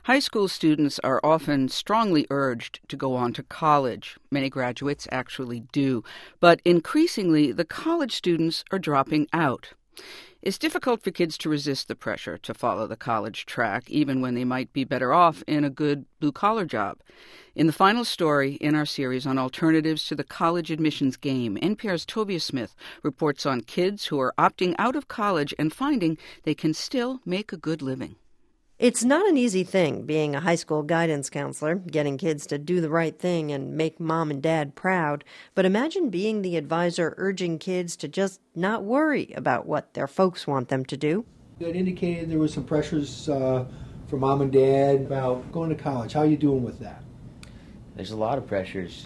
High school students are often strongly urged to go on to college. Many graduates actually do. But increasingly, the college students are dropping out. It's difficult for kids to resist the pressure to follow the college track, even when they might be better off in a good blue-collar job. In the final story in our series on alternatives to the college admissions game, NPR's Tovia Smith reports on kids who are opting out of college and finding they can still make a good living. It's not an easy thing being a high school guidance counselor, getting kids to do the right thing and make mom and dad proud. But imagine being the advisor urging kids to just not worry about what their folks want them to do. It indicated there was some pressures for mom and dad about going to college. How are you doing with that? There's a lot of pressures,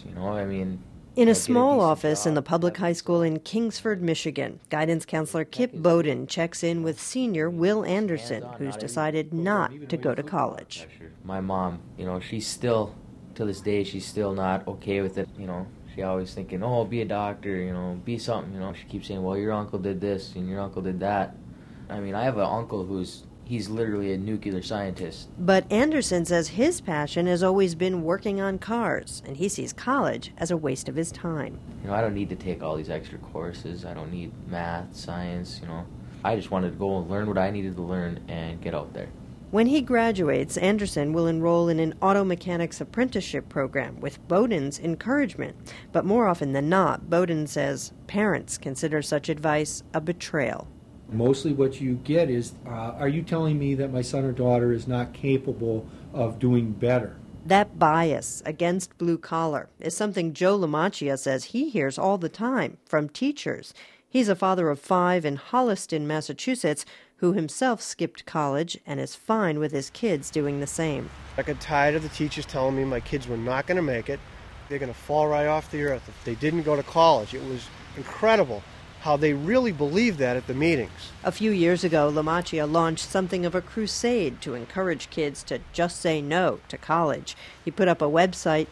In a small office in the public high school in Kingsford, Michigan, guidance counselor Kip Bowden checks in with senior Will Anderson, who's decided not to go to college. My mom, she's still, to this day, she's still not okay with it. She always thinking, oh, be a doctor, be something. She keeps saying, well, your uncle did this and your uncle did that. I have an uncle he's literally a nuclear scientist. But Anderson says his passion has always been working on cars, and he sees college as a waste of his time. I don't need to take all these extra courses. I don't need math, science, I just wanted to go and learn what I needed to learn and get out there. When he graduates, Anderson will enroll in an auto mechanics apprenticeship program with Bowden's encouragement. But more often than not, Bowden says parents consider such advice a betrayal. Mostly what you get is, are you telling me that my son or daughter is not capable of doing better? That bias against blue collar is something Joe LaMacchia says he hears all the time from teachers. He's a father of 5 in Holliston, Massachusetts, who himself skipped college and is fine with his kids doing the same. I got tired of the teachers telling me my kids were not going to make it. They're going to fall right off the earth if they didn't go to college. It was incredible how they really believed that at the meetings. A few years ago, LaMacchia launched something of a crusade to encourage kids to just say no to college. He put up a website,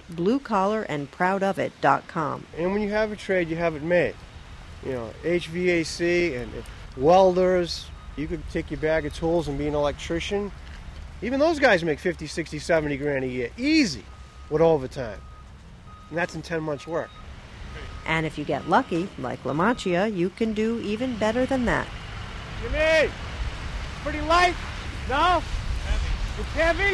bluecollarandproudofit.com. And when you have a trade, you have it made. HVAC and welders, you could take your bag of tools and be an electrician. Even those guys make 50, 60, 70 grand a year, easy, with overtime. And that's in 10 months' work. And if you get lucky, like LaMacchia, you can do even better than that. Jimmy! Pretty light? No? It's heavy?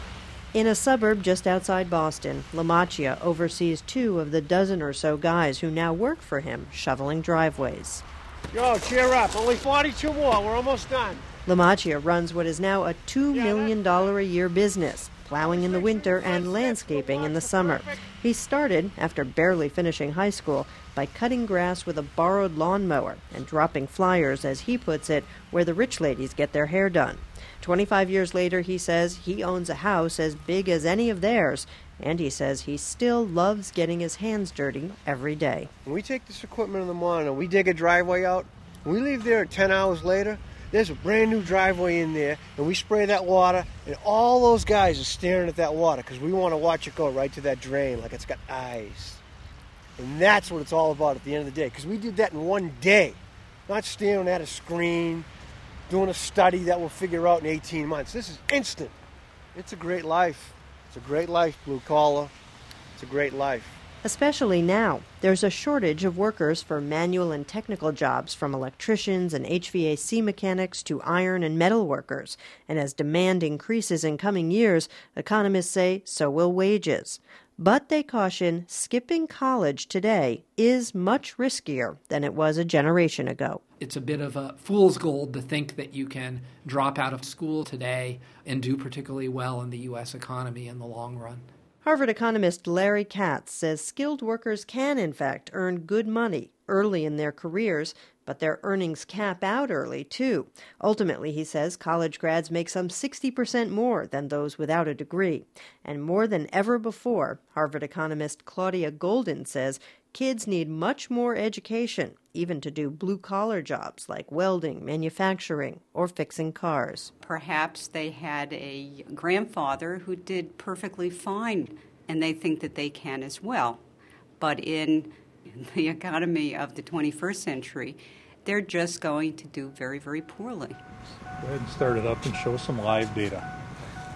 In a suburb just outside Boston, LaMacchia oversees 2 of the dozen or so guys who now work for him, shoveling driveways. Yo, cheer up. Only 42 more. We're almost done. LaMacchia runs what is now a $2 million a year business, plowing in the winter and landscaping in the summer. He started, after barely finishing high school, by cutting grass with a borrowed lawnmower and dropping flyers, as he puts it, where the rich ladies get their hair done. 25 years later, he says he owns a house as big as any of theirs, and he says he still loves getting his hands dirty every day. When we take this equipment in the morning and we dig a driveway out, when we leave there 10 hours later, there's a brand new driveway in there, and we spray that water, and all those guys are staring at that water because we want to watch it go right to that drain like it's got eyes. And that's what it's all about at the end of the day, because we did that in one day, not staring at a screen, doing a study that we'll figure out in 18 months. This is instant. It's a great life. It's a great life, blue collar. It's a great life. Especially now, there's a shortage of workers for manual and technical jobs, from electricians and HVAC mechanics to iron and metal workers. And as demand increases in coming years, economists say so will wages. But they caution skipping college today is much riskier than it was a generation ago. It's a bit of a fool's gold to think that you can drop out of school today and do particularly well in the U.S. economy in the long run. Harvard economist Larry Katz says skilled workers can, in fact, earn good money early in their careers, but their earnings cap out early, too. Ultimately, he says, college grads make some 60% more than those without a degree. And more than ever before, Harvard economist Claudia Golden says kids need much more education, even to do blue-collar jobs like welding, manufacturing, or fixing cars. Perhaps they had a grandfather who did perfectly fine, and they think that they can as well. But in the economy of the 21st century, they're just going to do very, very poorly. Go ahead and start it up and show some live data.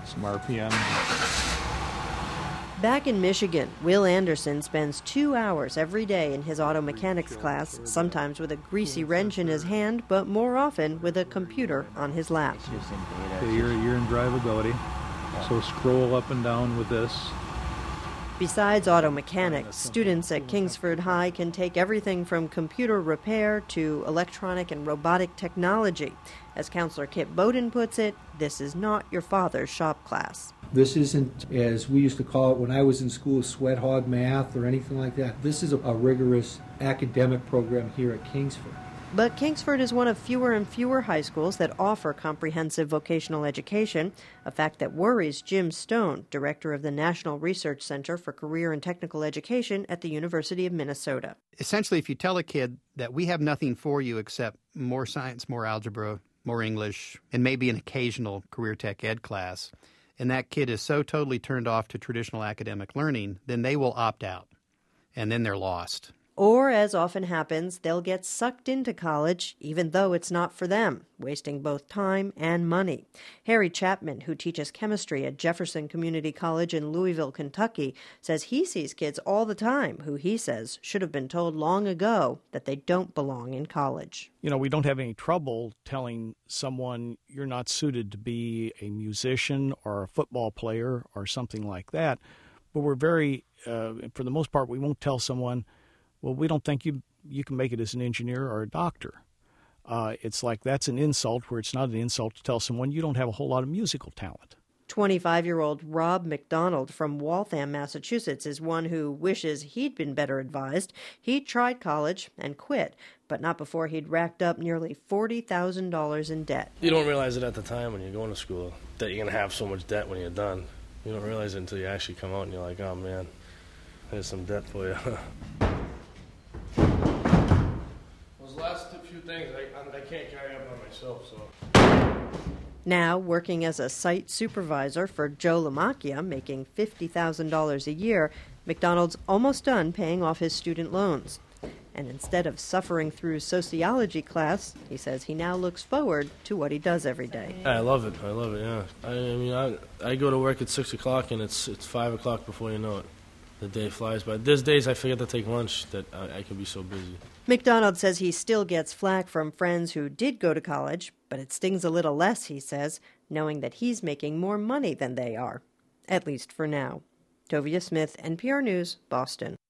some RPM. Back in Michigan, Will Anderson spends 2 hours every day in his auto mechanics class, sometimes with a greasy wrench in his hand, but more often with a computer on his lap. Okay, you're in drivability, so scroll up and down with this. Besides auto mechanics, students at Kingsford High can take everything from computer repair to electronic and robotic technology. As Counselor Kip Bowden puts it, this is not your father's shop class. This isn't, as we used to call it when I was in school, sweat hog math or anything like that. This is a rigorous academic program here at Kingsford. But Kingsford is one of fewer and fewer high schools that offer comprehensive vocational education, a fact that worries Jim Stone, director of the National Research Center for Career and Technical Education at the University of Minnesota. Essentially, if you tell a kid that we have nothing for you except more science, more algebra, more English, and maybe an occasional career tech ed class, and that kid is so totally turned off to traditional academic learning, then they will opt out, and then they're lost. Or, as often happens, they'll get sucked into college even though it's not for them, wasting both time and money. Harry Chapman, who teaches chemistry at Jefferson Community College in Louisville, Kentucky, says he sees kids all the time who he says should have been told long ago that they don't belong in college. You know, we don't have any trouble telling someone you're not suited to be a musician or a football player or something like that. But we're very, for the most part, we won't tell someone, well, we don't think you can make it as an engineer or a doctor. It's like that's an insult where it's not an insult to tell someone you don't have a whole lot of musical talent. 25-year-old Rob McDonald from Waltham, Massachusetts, is one who wishes he'd been better advised. He tried college and quit, but not before he'd racked up nearly $40,000 in debt. You don't realize it at the time when you're going to school, that you're going to have so much debt when you're done. You don't realize it until you actually come out and you're like, oh man, there's some debt for you. Those last few things I can't carry up by myself, so. Now, working as a site supervisor for Joe Lamacchia, making $50,000 a year, McDonald's almost done paying off his student loans. And instead of suffering through sociology class, he says he now looks forward to what he does every day. I love it, yeah. I mean, I go to work at 6 o'clock and it's 5 o'clock before you know it. The day flies by. There's days I forget to take lunch that I can be so busy. McDonald says he still gets flack from friends who did go to college, but it stings a little less, he says, knowing that he's making more money than they are, at least for now. Tovia Smith, NPR News, Boston.